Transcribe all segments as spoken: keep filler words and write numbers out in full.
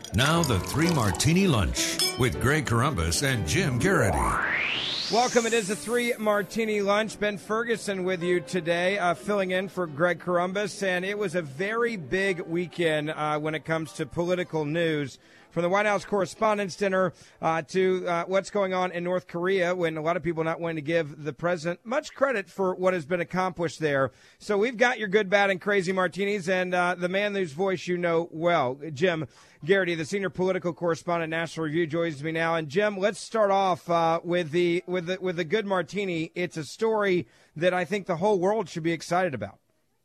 Now the Three Martini Lunch with Greg Corombos and Jim Garrity. Welcome. It is the Three Martini Lunch. Ben Ferguson with you today, uh, filling in for Greg Corombos. And it was a very big weekend uh, when it comes to political news. From the White House Correspondents' Dinner uh, to uh, what's going on in North Korea, when a lot of people are not willing to give the president much credit for what has been accomplished there. So we've got your good, bad, and crazy martinis, and uh, the man whose voice you know well, Jim Garrity, the senior political correspondent, National Review, joins me now. And Jim, let's start off uh, with the with the with the good martini. It's a story that I think the whole world should be excited about.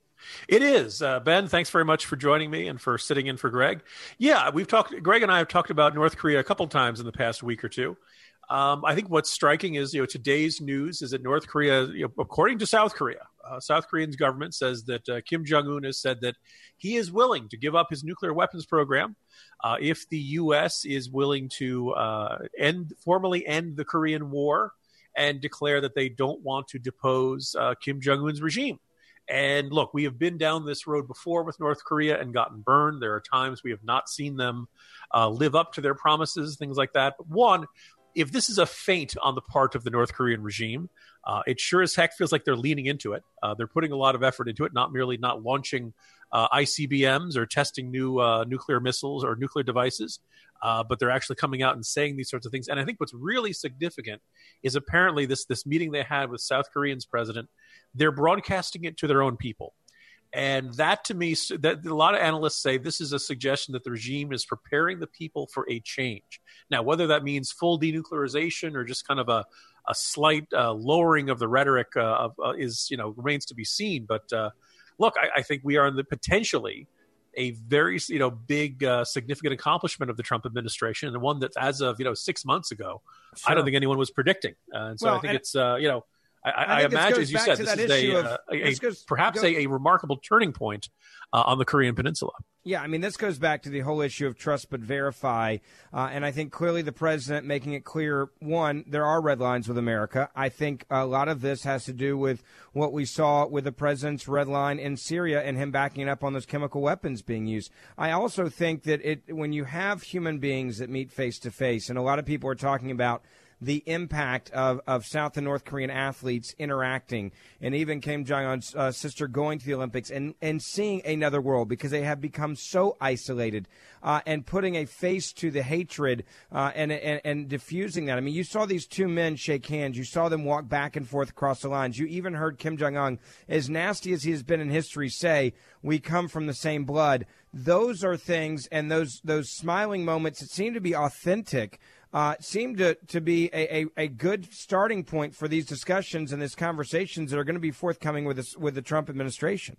It is. Uh, Ben, thanks very much for joining me and for sitting in for Greg. Yeah, we've talked, Greg and I have talked about North Korea a couple times in the past week or two. Um, I think what's striking is, you know, today's news is that North Korea, you know, according to South Korea, uh, South Korean's government says that uh, Kim Jong-un has said that he is willing to give up his nuclear weapons program uh, if the U S is willing to uh, end formally end the Korean War and declare that they don't want to depose uh, Kim Jong-un's regime. And look, we have been down this road before with North Korea and gotten burned. There are times we have not seen them uh, live up to their promises, things like that. But one, if this is a feint on the part of the North Korean regime, uh, it sure as heck feels like they're leaning into it. Uh, they're putting a lot of effort into it, not merely not launching uh, I C B Ms or testing new uh, nuclear missiles or nuclear devices, uh, but they're actually coming out and saying these sorts of things. And I think what's really significant is apparently this this meeting they had with South Korean's president, they're broadcasting it to their own people. And that, to me, that a lot of analysts say this is a suggestion that the regime is preparing the people for a change. Now, whether that means full denuclearization or just kind of a, a slight uh, lowering of the rhetoric uh, of, uh, is, you know, remains to be seen. But uh, look, I, I think we are in the potentially a very, you know, big, uh, significant accomplishment of the Trump administration, and one that, as of, you know, six months ago, sure. I don't think anyone was predicting. Uh, and so well, I think it's, uh, you know, I, I, I imagine, as you said, this is a, of, uh, a, goes, perhaps goes, a, a remarkable turning point uh, on the Korean Peninsula. Yeah, I mean, this goes back to the whole issue of trust but verify. Uh, and I think clearly the president making it clear, one, there are red lines with America. I think a lot of this has to do with what we saw with the president's red line in Syria and him backing up on those chemical weapons being used. I also think that it when you have human beings that meet face to face, and a lot of people are talking about the impact of, of South and North Korean athletes interacting, and even Kim Jong-un's uh, sister going to the Olympics and, and seeing another world because they have become so isolated uh, and putting a face to the hatred uh, and, and, and diffusing that. I mean, you saw these two men shake hands. You saw them walk back and forth across the lines. You even heard Kim Jong-un, as nasty as he has been in history, say, we come from the same blood. Those are things, and those, those smiling moments that seem to be authentic Uh, seem to, to be a, a, a good starting point for these discussions and these conversations that are going to be forthcoming with this, with the Trump administration.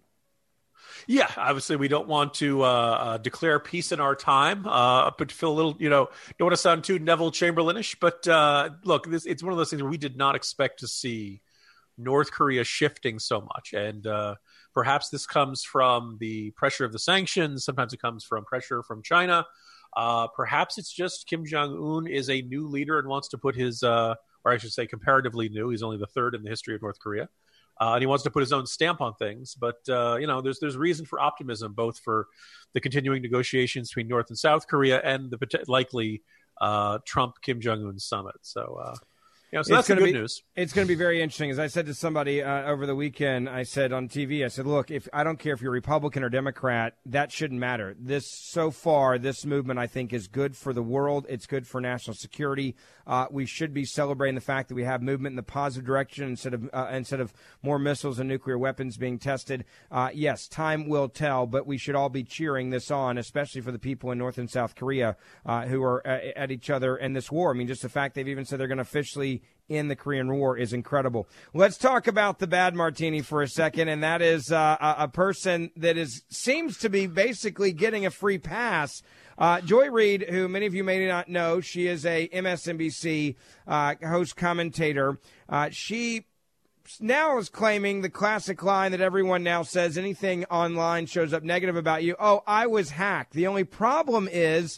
Yeah, obviously we don't want to uh, uh, declare peace in our time, uh, but feel a little, you know, don't want to sound too Neville Chamberlainish. But uh, look, this, it's one of those things where we did not expect to see North Korea shifting so much. And uh, perhaps this comes from the pressure of the sanctions. Sometimes it comes from pressure from China. Uh, perhaps it's just Kim Jong-un is a new leader and wants to put his, uh, or I should say comparatively new, he's only the third in the history of North Korea, uh, and he wants to put his own stamp on things. But, uh, you know, there's there's reason for optimism, both for the continuing negotiations between North and South Korea and the likely uh, Trump-Kim Jong-un summit. So, uh You know, so that's the good be, news. It's going to be very interesting. As I said to somebody uh, over the weekend, I said on T V, I said, look, if I don't care if you're Republican or Democrat, that shouldn't matter. This, so far, this movement, I think, is good for the world. It's good for national security. Uh, we should be celebrating the fact that we have movement in the positive direction instead of uh, instead of more missiles and nuclear weapons being tested. Uh, yes, time will tell, but we should all be cheering this on, especially for the people in North and South Korea uh, who are uh, at each other in this war. I mean, just the fact they've even said they're going to officially in the Korean War is incredible. Let's talk about the bad martini for a second, and that is uh, a, a person that is seems to be basically getting a free pass. Uh, Joy Reid, who many of you may not know, she is a M S N B C uh, host commentator. Uh, she now is claiming the classic line that everyone now says, anything online shows up negative about you. Oh, I was hacked. The only problem is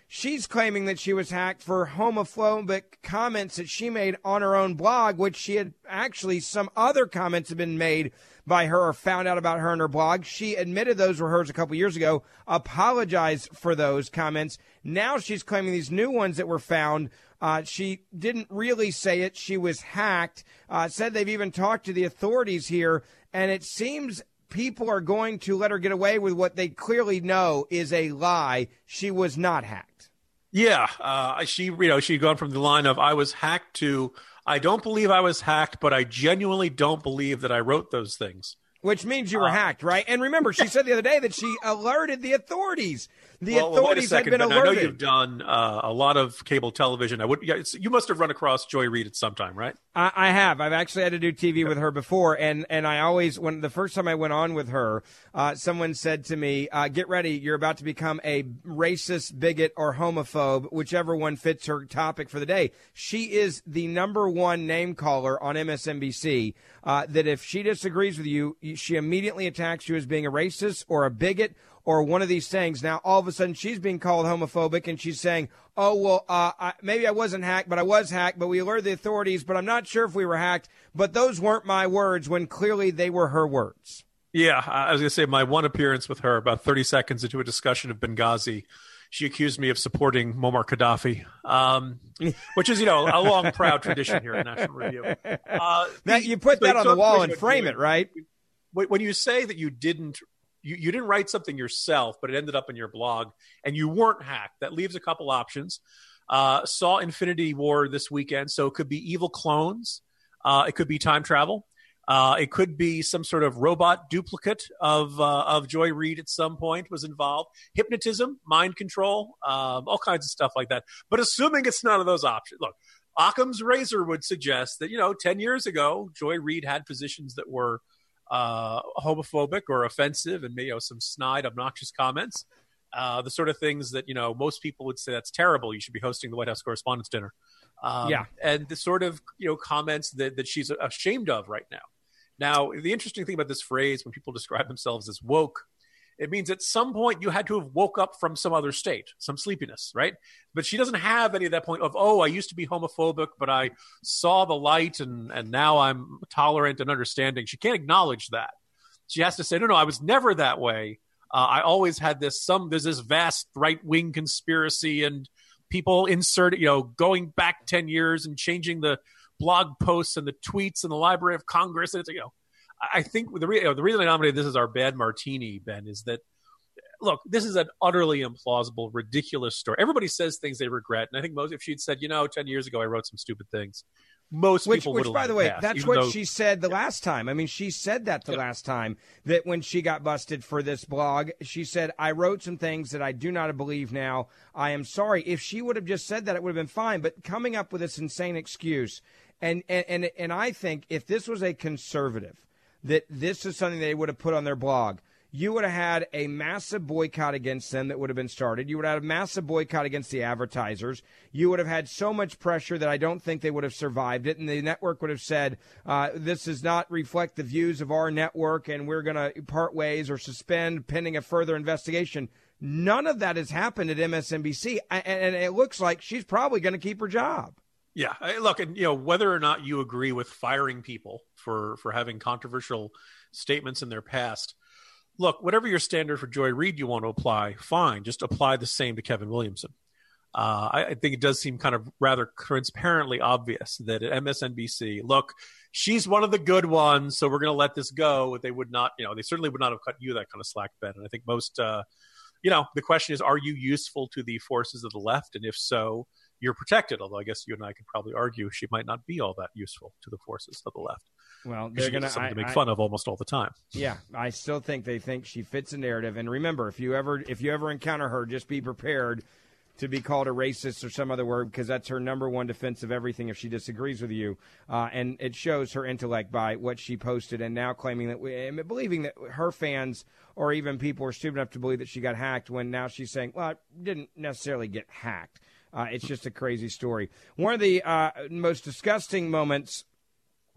she's claiming that she was hacked for homophobic comments that she made on her own blog, which she had actually, some other comments have been made by her or found out about her on her blog. She admitted those were hers a couple years ago, apologized for those comments. Now she's claiming these new ones that were found. Uh, she didn't really say it. She was hacked. Uh, said they've even talked to the authorities here, and it seems people are going to let her get away with what they clearly know is a lie. She was not hacked. Yeah, uh, she, you know, she'd gone from the line of "I was hacked" to "I don't believe I was hacked, but I genuinely don't believe that I wrote those things." Which means you were uh, hacked, right? And remember, she said the other day that she alerted the authorities. The well, authorities well, wait a second, had been Ben, alerted. I know you've done uh, a lot of cable television. I would, yeah, you must have run across Joy Reid at some time, right? I, I have. I've actually had to do T V with her before, and, and I always, when the first time I went on with her, uh, someone said to me, uh, "Get ready, you're about to become a racist, bigot, or homophobe, whichever one fits her topic for the day." She is the number one name caller on M S N B C. Uh, that if she disagrees with you, she immediately attacks you as being a racist or a bigot or one of these things. Now, all of a sudden, she's being called homophobic, and she's saying, oh, well, uh, I, maybe I wasn't hacked, but I was hacked, but we alerted the authorities, but I'm not sure if we were hacked. But those weren't my words when clearly they were her words. Yeah, I was going to say my one appearance with her, about thirty seconds into a discussion of Benghazi, she accused me of supporting Muammar Gaddafi, um, which is, you know, a long, proud tradition here at National Review. Uh, now, you put that on the wall and frame it, right? When you say that you didn't, you, you didn't write something yourself, but it ended up in your blog, and you weren't hacked, that leaves a couple options. Uh, saw Infinity War this weekend, so it could be evil clones. Uh, it could be time travel. Uh, it could be some sort of robot duplicate of uh, of Joy Reid at some point was involved. Hypnotism, mind control, um, all kinds of stuff like that. But assuming it's none of those options. Look, Occam's razor would suggest that, you know, ten years ago, Joy Reid had positions that were uh, homophobic or offensive and, you know, some snide, obnoxious comments. Uh, the sort of things that, you know, most people would say that's terrible. You should be hosting the White House Correspondents' Dinner. Um, yeah. And the sort of, you know, comments that, that she's ashamed of right now. Now, the interesting thing about this phrase, when people describe themselves as woke, it means at some point you had to have woke up from some other state, some sleepiness, right? But she doesn't have any of that point of, oh, I used to be homophobic, but I saw the light and, and now I'm tolerant and understanding. She can't acknowledge that. She has to say, no, no, I was never that way. Uh, I always had this, some, there's this vast right-wing conspiracy and people insert, you know, going back ten years and changing the blog posts and the tweets in the Library of Congress. And it's, you know, I think the, re- you know, the reason I nominated this as our bad martini, Ben, is that, look, this is an utterly implausible, ridiculous story. Everybody says things they regret. And I think most, if she'd said, you know, ten years ago, I wrote some stupid things, most which, people which, would have by the way, passed, that's what though, she said the last time. I mean, she said that the yep. last time that when she got busted for this blog, she said, I wrote some things that I do not believe now. I am sorry. If she would have just said that, it would have been fine. But coming up with this insane excuse, and and and, and I think if this was a conservative, that this is something they would have put on their blog, you would have had a massive boycott against them that would have been started. You would have had a massive boycott against the advertisers. You would have had so much pressure that I don't think they would have survived it. And the network would have said, uh, this does not reflect the views of our network, and we're going to part ways or suspend pending a further investigation. None of that has happened at M S N B C, and, and it looks like she's probably going to keep her job. Yeah, look, and you know, whether or not you agree with firing people for, for having controversial statements in their past, look, whatever your standard for Joy Reid you want to apply, fine. Just apply the same to Kevin Williamson. Uh, I, I think it does seem kind of rather transparently obvious that at M S N B C, look, she's one of the good ones, so we're going to let this go. They would not, you know, they certainly would not have cut you that kind of slack, Ben. And I think most, uh, you know, the question is, are you useful to the forces of the left? And if so, you're protected. Although I guess you and I could probably argue she might not be all that useful to the forces of the left. Well, they're going to make I, fun of almost all the time. Yeah, I still think they think she fits a narrative. And remember, if you ever if you ever encounter her, just be prepared to be called a racist or some other word, because that's her number one defense of everything if she disagrees with you. Uh, and it shows her intellect by what she posted, and now claiming that, we, and believing that her fans or even people were stupid enough to believe that she got hacked, when now she's saying, well, I didn't necessarily get hacked. Uh, it's just a crazy story. One of the uh, most disgusting moments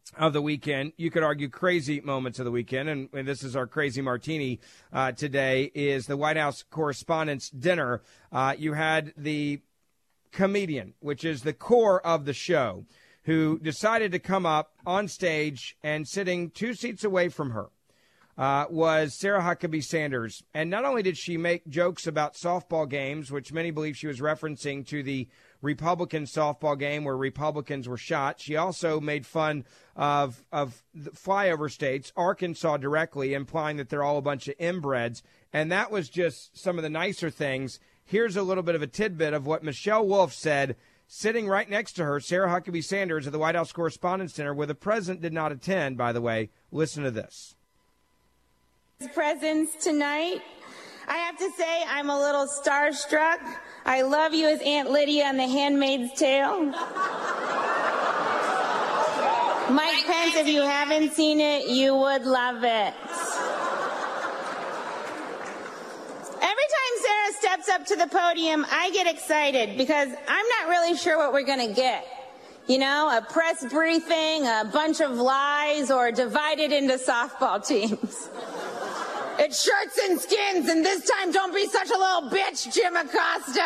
of the weekend, you could argue crazy moments of the weekend, and, and this is our crazy martini uh, today, is the White House Correspondents' Dinner. Uh, you had the comedian, which is the core of the show, who decided to come up on stage, and sitting two seats away from her uh, was Sarah Huckabee Sanders. And not only did she make jokes about softball games, which many believe she was referencing to the Republican softball game where Republicans were shot, she also made fun of of the flyover states, Arkansas directly, implying that they're all a bunch of inbreds. And that was just some of the nicer things. Here's a little bit of a tidbit of what Michelle Wolf said, sitting right next to her, Sarah Huckabee Sanders, at the White House Correspondents' Dinner, where the president did not attend, by the way. Listen to this. Presence tonight. I have to say I'm a little starstruck. I love you as Aunt Lydia on The Handmaid's Tale. Mike Pence, if you haven't seen it, you would love it. Every time Sarah steps up to the podium, I get excited because I'm not really sure what we're going to get. You know, a press briefing, a bunch of lies, or divided into softball teams. It's shirts and skins, and this time don't be such a little bitch, Jim Acosta.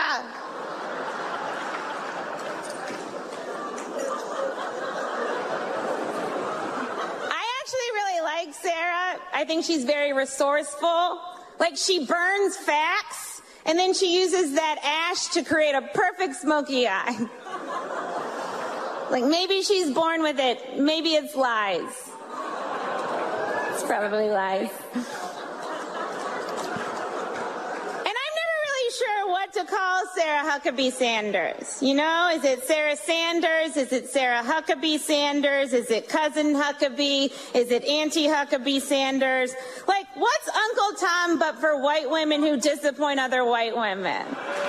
I actually really like Sarah. I think she's very resourceful. Like, she burns facts, and then she uses that ash to create a perfect smoky eye. Like, maybe she's born with it. Maybe it's lies. It's probably lies. What to call Sarah Huckabee Sanders. You know, is it Sarah Sanders? Is it Sarah Huckabee Sanders? Is it Cousin Huckabee? Is it Auntie Huckabee Sanders? Like, what's Uncle Tom but for white women who disappoint other white women?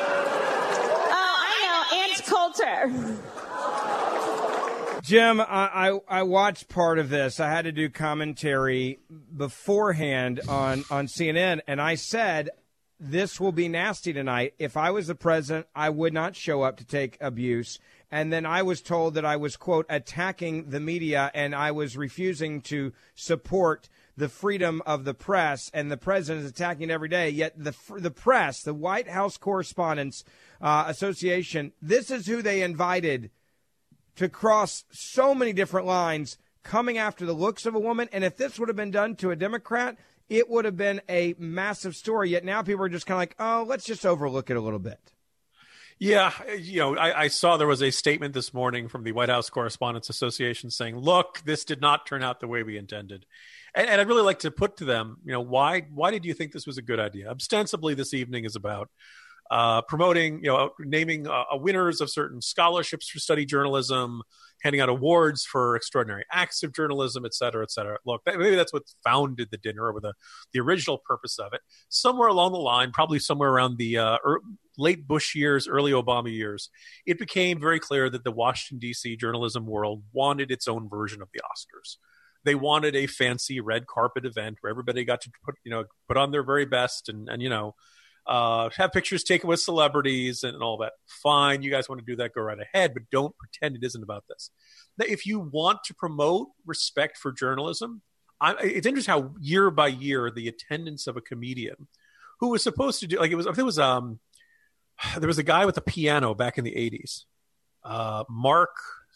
Oh, I know, Aunt Coulter. Jim, I, I, I watched part of this. I had to do commentary beforehand on, on C N N, and I said, this will be nasty tonight. If I was the president, I would not show up to take abuse. And then I was told that I was, quote, attacking the media, and I was refusing to support the freedom of the press, and the president is attacking it every day. Yet the the press, the White House Correspondents uh, Association, this is who they invited to cross so many different lines, coming after the looks of a woman. And if this would have been done to a Democrat, it would have been a massive story. Yet now people are just kind of like, oh, let's just overlook it a little bit. Yeah, you know, I, I saw there was a statement this morning from the White House Correspondents Association saying, look, this did not turn out the way we intended. And, and I'd really like to put to them, you know, why why did you think this was a good idea? Ostensibly, this evening is about uh, promoting, you know, naming uh, winners of certain scholarships for study journalism, handing out awards for extraordinary acts of journalism, et cetera, et cetera. Look, maybe that's what founded the dinner, or the, the original purpose of it. Somewhere along the line, probably somewhere around the uh, er, late Bush years, early Obama years, it became very clear that the Washington, D C journalism world wanted its own version of the Oscars. They wanted a fancy red carpet event where everybody got to put, you know, put on their very best and, and you know, Uh, have pictures taken with celebrities and, and all that. Fine, you guys want to do that, go right ahead, but don't pretend it isn't about this. Now, if you want to promote respect for journalism, I, it's interesting how year by year the attendance of a comedian who was supposed to do, like it was, there was um, there was a guy with a piano back in the eighties, uh, Mark.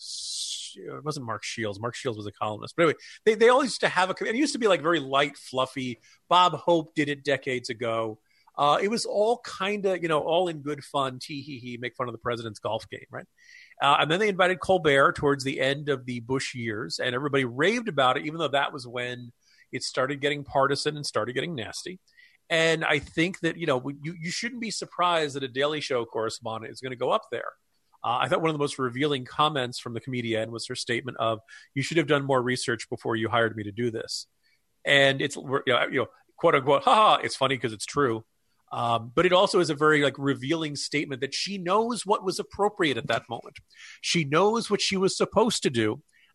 It wasn't Mark Shields. Mark Shields was a columnist. But anyway, they they all used to have a. It used to be like very light, fluffy. Bob Hope did it decades ago. Uh, it was all kind of, you know, all in good fun, tee hee hee, make fun of the president's golf game, right? Uh, and then they invited Colbert towards the end of the Bush years, and everybody raved about it, even though that was when it started getting partisan and started getting nasty. And I think that, you know, you, you shouldn't be surprised that a Daily Show correspondent is going to go up there. Uh, I thought one of the most revealing comments from the comedian was her statement of, you should have done more research before you hired me to do this. And it's, you know, you know quote unquote, haha, it's funny because it's true. Um, but it also is a very like revealing statement that she knows what was appropriate at that moment. She knows what she was supposed to do.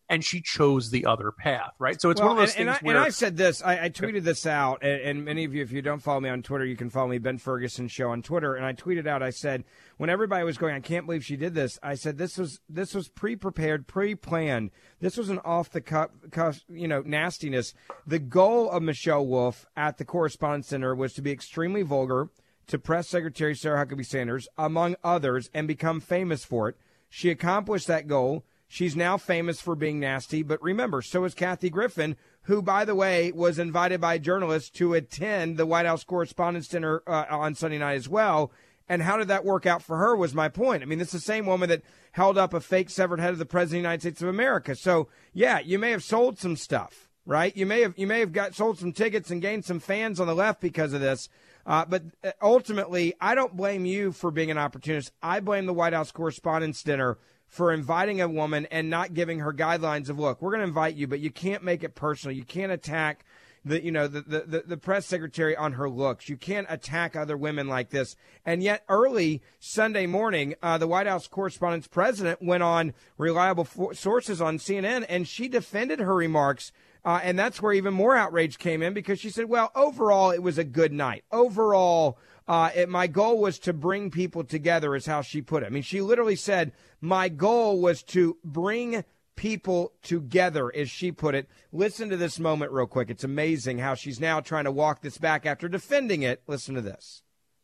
and she chose the other path, right? So it's well, one of those and, things and I, where... And I said this, I, I tweeted this out, and, and many of you, if you don't follow me on Twitter, you can follow me, Ben Ferguson Show on Twitter, and I tweeted out, I said, when everybody was going, I can't believe she did this, I said this was this was pre-prepared, pre-planned. This was an off-the-cuff, you know, nastiness. The goal of Michelle Wolf at the Correspondence Center was to be extremely vulgar to Press Secretary Sarah Huckabee Sanders, among others, and become famous for it. She accomplished that goal. She's now famous for being nasty, but remember, so is Kathy Griffin, who, by the way, was invited by journalists to attend the White House Correspondence Dinner uh, on Sunday night as well. And how did that work out for her was my point. I mean, this is the same woman that held up a fake severed head of the President of the United States of America. So, yeah, you may have sold some stuff, right? You may have you may have got sold some tickets and gained some fans on the left because of this. Uh, but ultimately, I don't blame you for being an opportunist. I blame the White House Correspondence Dinner for inviting a woman and not giving her guidelines of, look, we're going to invite you, but you can't make it personal. You can't attack the, you know, the, the, the press secretary on her looks. You can't attack other women like this. And yet early Sunday morning, uh, the White House Correspondence President went on reliable for- sources on C N N, and she defended her remarks. Uh, and that's where even more outrage came in, because she said, well, overall, it was a good night. Overall, uh, it, my goal was to bring people together, is how she put it. I mean, she literally said, my goal was to bring people together, as she put it. Listen to this moment real quick. It's amazing how she's now trying to walk this back after defending it. Listen to this.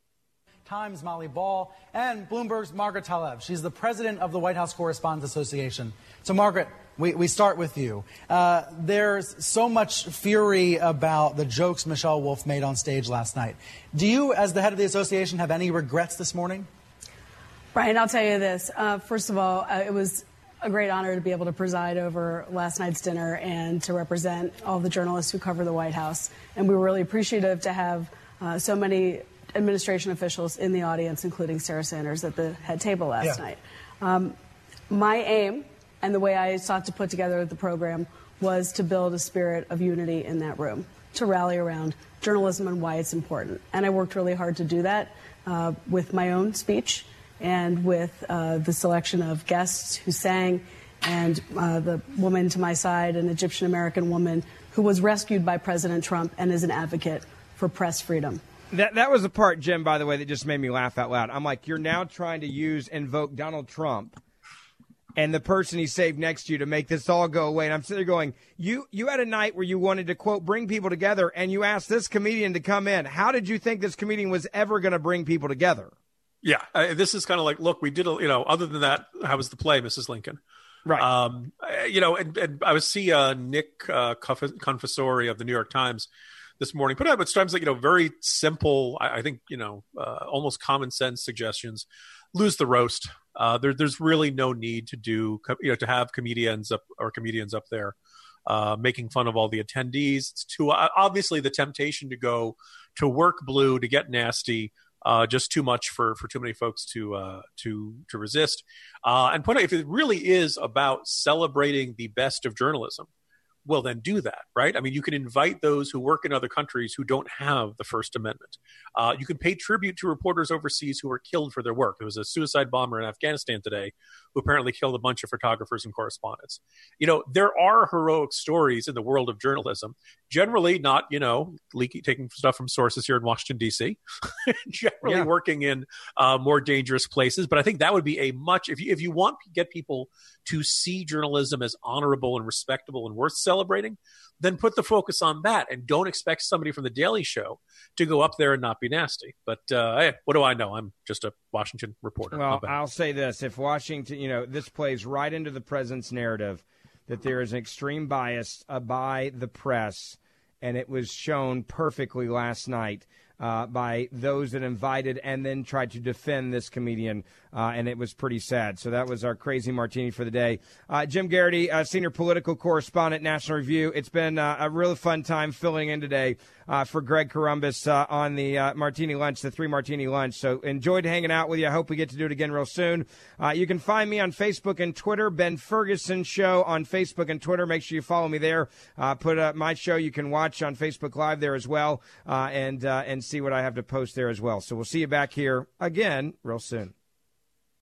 Times' Molly Ball, and Bloomberg's Margaret Tlaib. She's the president of the White House Correspondents Association. So, Margaret, we, we start with you. Uh, there's so much fury about the jokes Michelle Wolf made on stage last night. Do you, as the head of the association, have any regrets this morning? Brian, I'll tell you this. Uh, first of all, uh, it was a great honor to be able to preside over last night's dinner and to represent all the journalists who cover the White House. And we were really appreciative to have uh, so many administration officials in the audience, including Sarah Sanders at the head table last yeah. night. Um, my aim and the way I sought to put together the program was to build a spirit of unity in that room, to rally around journalism and why it's important. And I worked really hard to do that uh, with my own speech and with uh, the selection of guests who sang, and uh, the woman to my side, an Egyptian-American woman who was rescued by President Trump and is an advocate for press freedom. That that was the part, Jim, by the way, that just made me laugh out loud. I'm like, you're now trying to use, invoke Donald Trump and the person he saved next to you to make this all go away. And I'm sitting there going, you you had a night where you wanted to, quote, bring people together, and you asked this comedian to come in. How did you think this comedian was ever going to bring people together? Yeah, uh, this is kind of like, look, we did, a, you know, other than that, how was the play, Missus Lincoln? Right. Um, you know, and, and I was see uh, Nick uh, Confessori of the New York Times this morning put out at times, like, you know, very simple, I, I think, you know, uh, almost common sense suggestions. Lose the roast. Uh, there, there's really no need to do, you know, to have comedians up or comedians up there uh, making fun of all the attendees. It's too uh, obviously the temptation to go to work blue, to get nasty. Uh, just too much for, for too many folks to uh, to to resist. Uh, and point out, if it really is about celebrating the best of journalism, well, then do that, right? I mean, you can invite those who work in other countries who don't have the First Amendment. Uh, you can pay tribute to reporters overseas who were killed for their work. There was a suicide bomber in Afghanistan today who apparently killed a bunch of photographers and correspondents. You know, there are heroic stories in the world of journalism, generally not, you know, leaking, taking stuff from sources here in Washington, D C, generally yeah. working in uh, more dangerous places. But I think that would be a much, if you, if you want to get people to see journalism as honorable and respectable and worth celebrating, then put the focus on that, and don't expect somebody from the Daily Show to go up there and not be nasty. But uh, hey, what do I know? I'm just a Washington reporter. Well, I'll say this. If Washington, you know, this plays right into the president's narrative that there is an extreme bias uh, by the press, and it was shown perfectly last night uh, by those that invited and then tried to defend this comedian, uh, and it was pretty sad. So that was our Crazy Martini for the day. Uh, Jim Garrity, uh, senior political correspondent, National Review. It's been uh, a really fun time filling in today uh, for Greg Corombos uh, on the uh, Martini Lunch, the Three Martini Lunch. So enjoyed hanging out with you. I hope we get to do it again real soon. Uh, you can find me on Facebook and Twitter, Ben Ferguson Show on Facebook and Twitter. Make sure you follow me there. Uh, put up my show you can watch on Facebook Live there as well, uh, and uh, and see what I have to post there as well. So we'll see you back here again real soon.